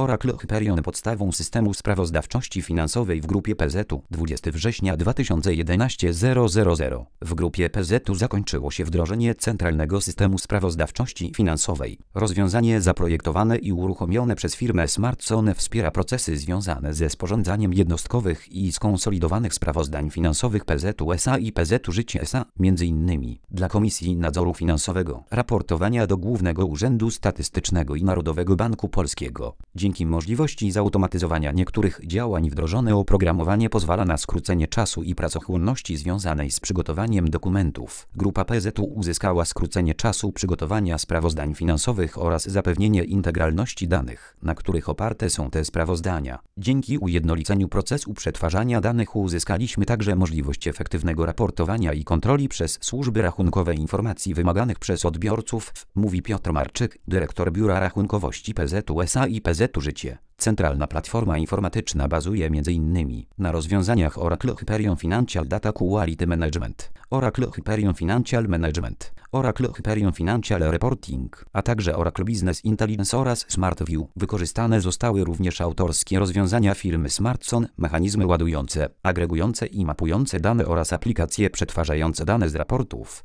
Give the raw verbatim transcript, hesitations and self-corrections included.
Oracle Hyperion podstawą systemu sprawozdawczości finansowej w grupie P Z U dwudziestego września dwa tysiące jedenastego roku. W grupie P Z U zakończyło się wdrożenie centralnego systemu sprawozdawczości finansowej. Rozwiązanie zaprojektowane i uruchomione przez firmę SmartSone wspiera procesy związane ze sporządzaniem jednostkowych i skonsolidowanych sprawozdań finansowych P Z U S A i P Z U Życie S A, między innymi dla Komisji Nadzoru Finansowego, raportowania do Głównego Urzędu Statystycznego i Narodowego Banku Polskiego. Dzięki możliwości zautomatyzowania niektórych działań wdrożone oprogramowanie pozwala na skrócenie czasu i pracochłonności związanej z przygotowaniem dokumentów. Grupa P Z U uzyskała skrócenie czasu przygotowania sprawozdań finansowych oraz zapewnienie integralności danych, na których oparte są te sprawozdania. Dzięki ujednoliceniu procesu przetwarzania danych uzyskaliśmy także możliwość efektywnego raportowania i kontroli przez służby rachunkowe informacji wymaganych przez odbiorców, mówi Piotr Marczyk, dyrektor Biura Rachunkowości P Z U S A i P Z U Życie. Centralna platforma informatyczna bazuje m.in. na rozwiązaniach Oracle Hyperion Financial Data Quality Management, Oracle Hyperion Financial Management, Oracle Hyperion Financial Reporting, a także Oracle Business Intelligence oraz SmartView. Wykorzystane zostały również autorskie rozwiązania firmy SmartSone, mechanizmy ładujące, agregujące i mapujące dane oraz aplikacje przetwarzające dane z raportów.